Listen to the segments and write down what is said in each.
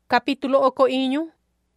Capítulo oko iñu.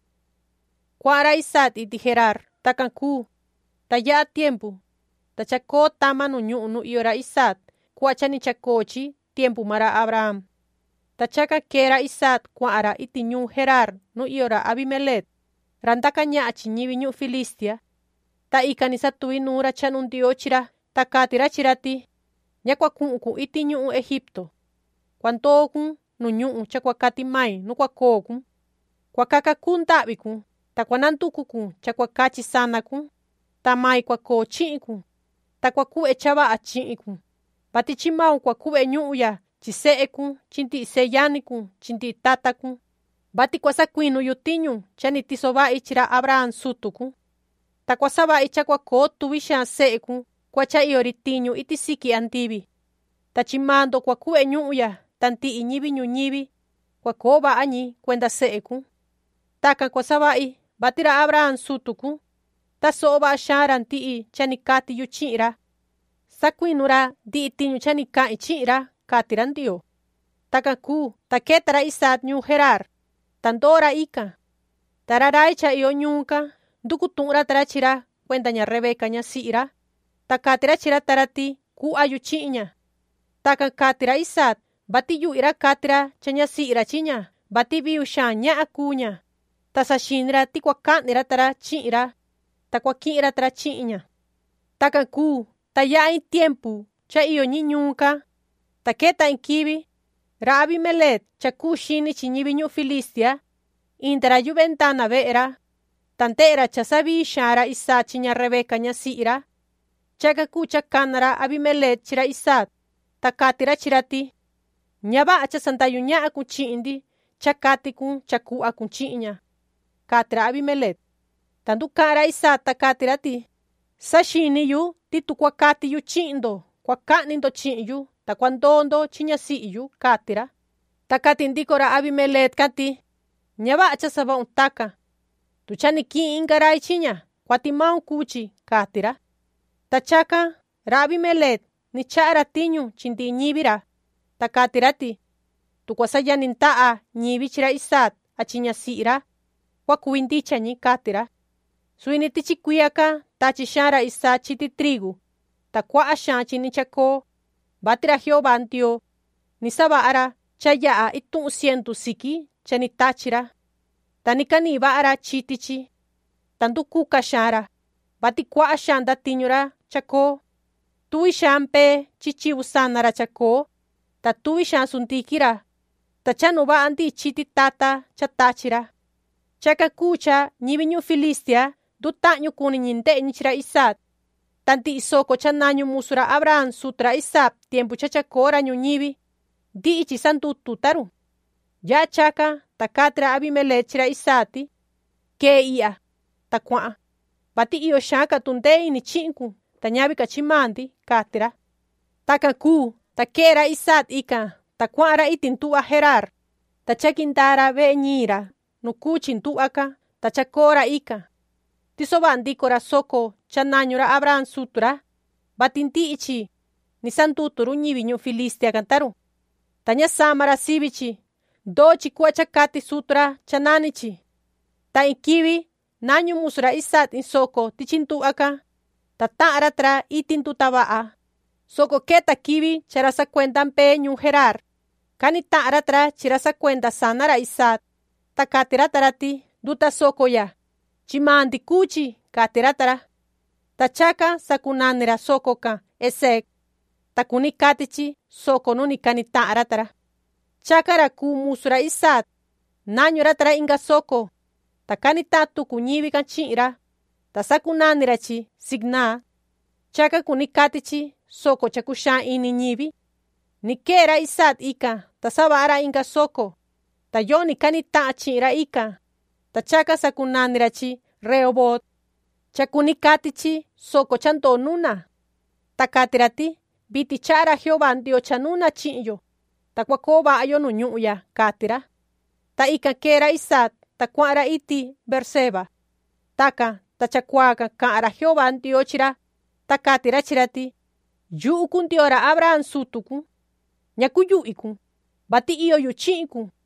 Kuara Isaac iti Gerar, takanku, taya tiempo, tachako tama no ñu'u iora Isaac, kuachani chakochi, tiempo mara Abraham. Tachaka kera Isaac kuara iti ñu'u Gerar no iora Abimelech, randaka ña'achi ñivi ñu'u Filistia. Ta ikani satui nura chanun diochira, takatira chirati, ñakuaku'uku iti ñu'u Egipto. Kuantokun no ñu'u chakuakati mai no kuakokun. Kuakakakun ta'vikun, takuanantukukun chakuakachi sanakun, tamai kuako chi'ikun, takuaku'e chava'a chi'ikun. Pati chimau kuaku'e ñu'uya chise'ekun, chinti'i seyanikun, chinti'i tatakun. Bati kuasakuinu yutiñu chani tisova'i chira Abraham sutukun. Takuasava'i chakuako tuvi xaan se'ekun, kuacha iori tiñu iti siki andivi. Tachimando kuaku'e ñu'uya tanti'i ñivi ñuñivi, kuako va'añi kuenda se'ekun. Takan kuasava'i batira Abraham sutukun, taso'o va'a xaanra nti'i chani kati yu chi'ira. Sakuinura ndi'i tiñu chani ka'i chi'ira, katira ndio. Takanku taketara Isaac ñu'u Gerar, tandora ika. Tararai cha iyo ñu'uka, ndukutu'ura tara chira kuenda ña Rebeca ñasi'ira, takatira chira tarati ku'a yu chi'iña. Takan katira Isaac, bati yu'ira katira cha ñasi'ira chiña, bati viu xaan ña'a kuña. Tasaxinira ti kuaka'nira tara chi'ira, takuaki'ira tara chi'iña. Takanku taya'a in tiempo cha iyo ñi ñu'uka, taketa in kivi, ra Abimelech chaku xinichi ñivi ñu'u Filistia, intara yu ventana ve'era, tante'era cha savi xaanra Isaac chiña Rebeca ñasi'ira. Chakaku chakanara Abimelech chira Isaac, takatira chirati, ñava'a cha sandayu ña'akun chi'indi, chakatikun chaku'akun chi'iña. Katira Abimelech. Tanduka'ra Isaac takatirati, saxiniyu ti tu kuakatiyu chi'indo, kuaka'nindo chi'iyu, takuandondo chi ñasi'iyu, katira. Takati ndikora Abimelech kati, ñava'a cha sava'un taka. Tu chani ki'i inkarai chiña, kuatimaun kuchi, katira. Tachaka ra Abimelech ni cha'ara tiñu chinti'i ñivira, takatirati, tu kuasayaninta'a ñivi chira Isaac achi ñasi'ira, kuakuvi ndichañi, katira. Suini tichi kuiaka tachi xaanra Isaac chiti trigu, takua'a xaan chini chako, batira Jehová ndio, ni sava'ara cha ya'a itu'un cientu siki chani tachira. Tani kani va'ara chitichi, tandukuka xaanra, bati kua'a xaan ndatiñura chako. Tuvi xaan mpe chichivu sanara chako, ta tuvi xaan sundikira, ta chanu va'a ndi chiti tata cha tachira. Chakaku cha ñivi ñu'u Filistia nduta'ñu kuniñi nde'eñi chira Isaac, tanti'i soko cha nañu musura Abraham sutura Isaac tiempo cha chakora ñuñivi, ndi'i chi sandutu taru. Ya chaka takatira Abimelech chira Isaac, kee i'ya, ta kua'a, bati iyo xaan katundee ini chi'inku, ta ñavi kachimandi, katira. Takanku takera Isaac ika, ta kua'ara iti ntu'va Gerar, ta chakindara ve'e ñi'ira, nu kuchi ntu'vaka, ta chakora ika. Tisova'a ndikora soko cha nañura Abraham sutura, bati ndi'ichi ni sanduturu ñivi ñu'u Filistia kantaru. Ta ñasamara sivichi, ndochi ku'a chakati sutura cha nanichi. Ta in kivi nañu musura Isaac in soko tichi ntu'vaka, ta ta'ara tara iti ntutava'a. Soko keta kivi chara sakuenda mpe ñu'u Gerar, kani ta'ara tara chira sakuenda sanara Isaac, ta katira tarati nduta sokoya, chimandi kuchi, katira tara. Ta chaka sakunanira sokoka Esek, ta kuni katichi soko nuni kani ta'ara tara. Chakara ku musura Isaac, nañura tara inga soko, ta kani tatuku ñivi kan chi'ira, ta sakunanirachi Signa. Chaka kuni katichi soko chaku xaan ini ñivi. Ni kera Isaac ika, ta sava'ara inga soko, ta yo ni kani ta'a chi'ira ika, ta chaka sakunanirachi Rehobot. Chakuni katichi soko chando nuna. Ta katirati, biti cha'ara Jehová ndio chanuna chi'yo, ta kuako va'ayo nu ñu'uya, katira. Ta ika kera Isaac, ta kua'ara iti Beerseba. Taka ta chakuaka ka'ara Jehová ndio chira, ta katira chirati, yu'ukun ndiora Abraham sutukun, ñaku yu'ikun, bati iyo yu chi'ikun.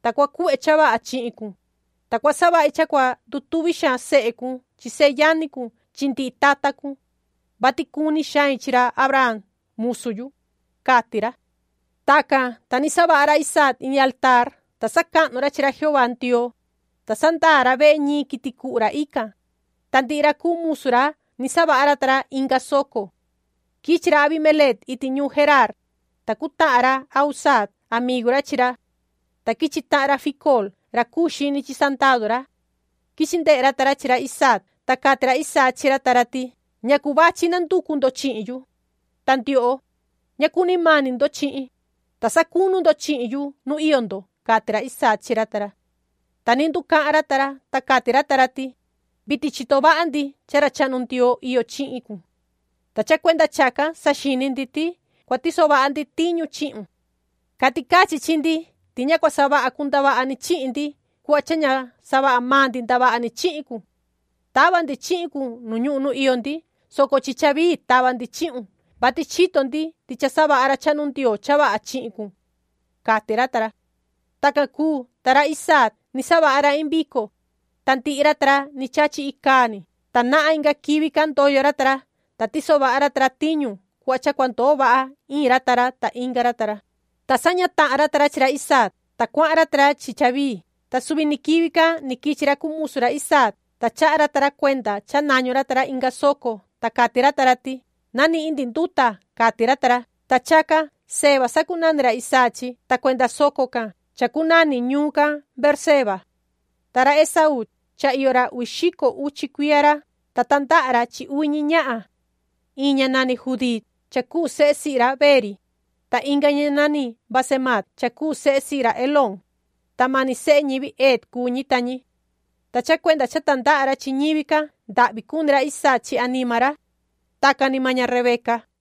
takua ku'e cha va'a chi'in-kun, takua sava'i cha kua ndutuvi xaan se'e-kun chi se'e yani-kun chi ndi'i tata-kun, vati kuni xain chi-ra Abraham musu-yu, kati-ra. Takan ta ni sava'a ra Isaac in altar ta saka'nu-ra chi-ra Jehová Ndyoo, ta sandaa-ra ve'e ñii kiti ku'u-ra ikan, ta ndi'i-ra kuu musu-ra ni sava'a-ra ta-ra inka soko. Kichi-ra Abimelec iti ñuu Gerar, ta kuta'a-ra Ahuzat amigu-ra chi-ra, ta kichi ta'a-ra Ficol ra kuu xini chi sandadu-ra. Kichi nde'e-ra ta-ra chi-ra Isaac, ta kati-ra Isaac chi-ra ta-ra ti ñaku vachi nanduku-ndo chi'in-yu, ta ndyo'o ña kuni mani-ndo chi'in, ta sakunu-ndo chi'in-yu nu iyo-ndo, kati-ra Isaac chi-ra ta-ra. Ta ni nduka'an-ra ta-ra, ta kati-ra ta-ra ti viti chito va'a ndi cha ra cha'nu Ndyoo iyo chi'in-kun, ta cha kuenda chakan saxini ndi ti kuatiso va'a ndi tiñu chi'un. Kati kachi chi ndi ti ña kua sava'a kun ndava'ani chi'in ndi ku'a cha ña sava'a maa ndi ndava'ani chi'in-kun. Tava ndi chi'in-kun nu ñu'u nu iyo ndi, soko chi chavi tava ndi chi'un, vati chito ndi ti cha sava'a ra cha'nu Ndyoo cha va'a chi'in-kun, kati-ra ta-ra. Takan kuu ta ra Isaac ni sava'a-ra in viko, ta ndi'i-ra ta-ra ni chachi ikani, ta na'a inka kivi kandoyo-ra ta-ra, ta tiso va'a-ra ta-ra tiñu ku'a cha kuandoo va'a in-ra ta-ra ta inka-ra ta-ra. Ta saña ta'an-ra ta-ra chi-ra Isaac, ta kua'an-ra ta-ra chi chavi, ta suvi ni kivi kan ni kichi-ra kuu musu-ra Isaac, ta cha'a-ra ta-ra kuenda cha nañu-ra ta-ra inka soko, ta kati-ra ta-ra ti nani'i ndi nduta, kati-ra ta-ra. Ta chaka Seba sakunani-ra Isaac chi, ta kuenda soko kan cha kunani ñuu kan Beerseba. Ta ra Esaú cha iyo-ra 1,000 kuiya-ra, ta tanda'a-ra chi uvi ña'a, in ña nani Judit cha kuu se'e si'i-ra Beri, ta inka ña nani Basemat cha kuu se'e si'i-ra Elón, ta mani se'e ñivi Het kuu ñi-tañi. Ta cha kuenda cha tanda'a-ra chi ñivi kan nda'vi kuni-ra Isaac chi anima-ra. Takan ni maña Rebeca.